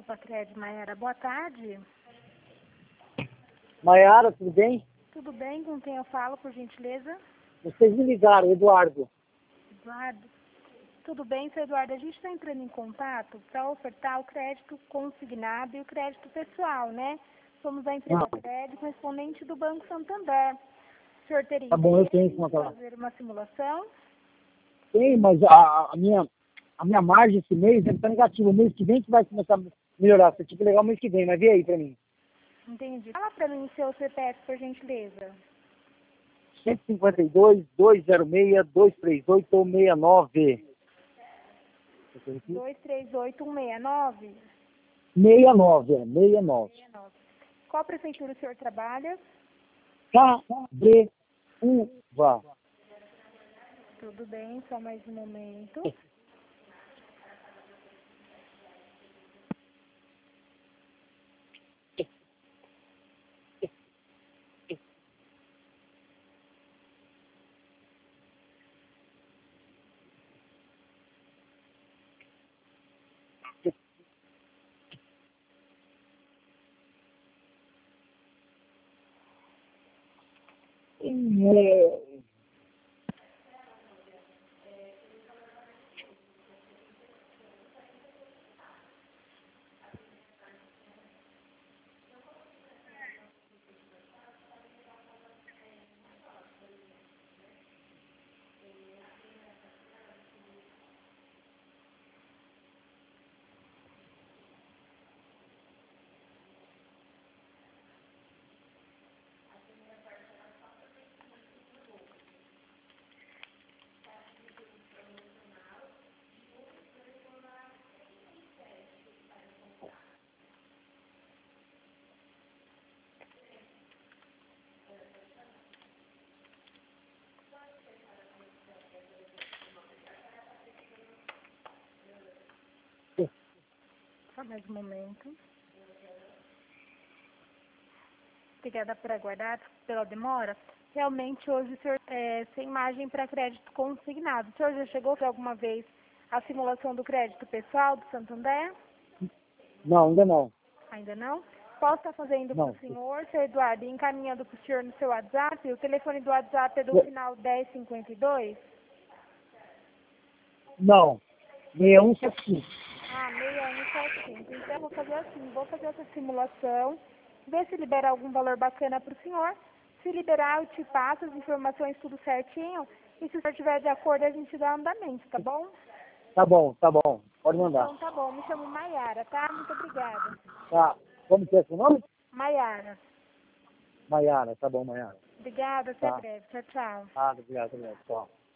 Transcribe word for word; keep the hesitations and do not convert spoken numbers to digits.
Pacred, Maiara. Boa tarde. Maiara, tudo bem? Tudo bem? Com quem eu falo, por gentileza? Vocês me ligaram, Eduardo. Eduardo. Tudo bem, seu Eduardo? A gente está entrando em contato para ofertar o crédito consignado e o crédito pessoal, né? Somos a empresa Ah. Crédito correspondente do Banco Santander. O senhor teria Tá bom, eu interesse tenho em uma palavra. fazer uma simulação? Tem, mas a, a, minha, a minha margem esse mês está negativa. O mês que vem que vai começar a melhorar. Você tinha que ligar o mês que vem, mas vê aí pra mim. Entendi. Fala para mim o seu C P F, por gentileza. cento e cinquenta e dois, duzentos e seis, duzentos e trinta e oito, sessenta e nove. dois três oito um seis nove? sessenta e nove, é, sessenta e nove. sessenta e nove. Qual prefeitura o senhor trabalha? Cabreúva. Tudo bem, só mais um momento. É, Só mais um momento. Obrigada por aguardar, pela demora. Realmente, hoje o senhor é sem margem para crédito consignado. O senhor já chegou por alguma vez à simulação do crédito pessoal do Santander? não, ainda não. Ainda não? Posso estar fazendo para Não. o senhor, seu Eduardo, e encaminhando para o senhor no seu WhatsApp? O telefone do WhatsApp é do final dez cinquenta e dois? Não. sessenta e um setenta e cinco. Ah, seis um sete cinco. Então, eu vou fazer assim, vou fazer essa simulação, ver se libera algum valor bacana para o senhor. Se liberar, eu te passo as informações tudo certinho. E se o senhor estiver de acordo, a gente dá andamento, tá bom? Tá bom, tá bom. Pode mandar. Então, tá bom. Me chamo Maiara, tá? Muito obrigada. Tá. Como que é seu nome? Maiara. Maiara, tá bom, Maiara. Obrigada, até Tá. breve. Tchau, tchau. Ah, obrigado, obrigado. Tchau.